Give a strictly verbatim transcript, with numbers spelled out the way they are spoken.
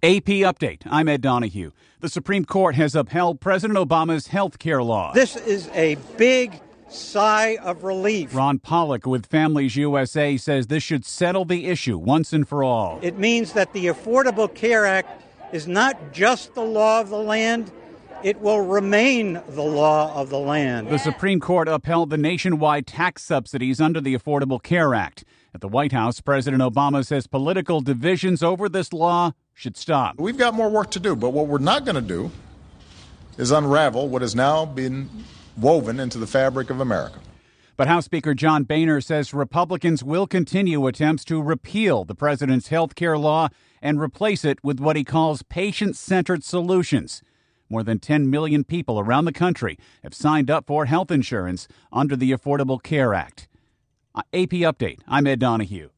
A P Update. I'm Ed Donahue. The Supreme Court has upheld President Obama's health care law. This is a big sigh of relief. Ron Pollock with Families U S A says this should settle the issue once and for all. It means that the Affordable Care Act is not just the law of the land, it will remain the law of the land. The Supreme Court upheld the nationwide tax subsidies under the Affordable Care Act. At the White House, President Obama says political divisions over this law should stop. We've got more work to do, but what we're not going to do is unravel what has now been woven into the fabric of America. But House Speaker John Boehner says Republicans will continue attempts to repeal the president's health care law and replace it with what he calls patient-centered solutions. More than ten million people around the country have signed up for health insurance under the Affordable Care Act. A P Update. I'm Ed Donahue.